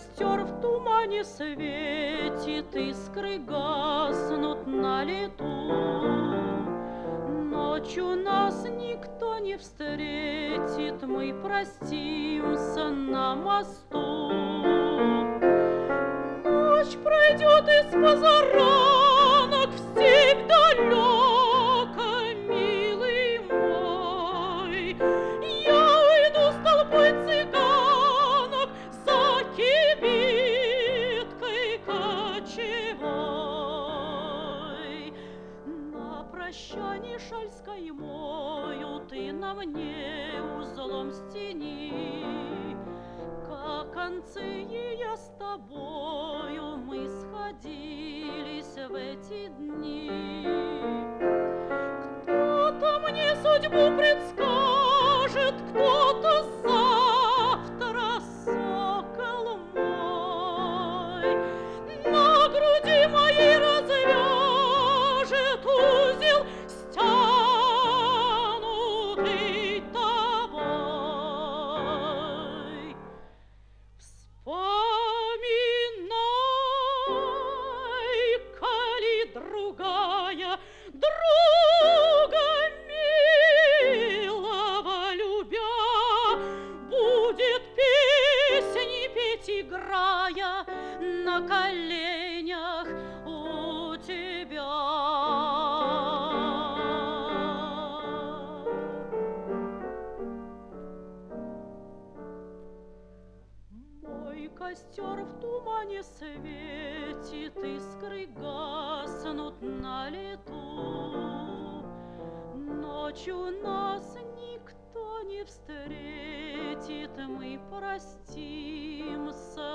костер в тумане светит, искры гаснут на лету. Ночью нас никто не встретит, мы простимся на мосту. Ночь пройдет из позаранок в степь далеко, милый мой. Я уйду с толпой цыганок за кибиткой кочевой. На прощанье шаль с каймою ты на мне узлом стяни. Как концы ее с тобою мы сходились в эти дни. Кто-то мне судьбу предскажет, кто-то завтра, сокол мой, на груди моей развяжет узел стянутый тобой. Вспоминай, коли другая друга милого любя будет песни петь, играя на коленях у тебя. Мой костер в тумане светит, искры гаснут на лету. Ночью нас никто не встретит, мы простимся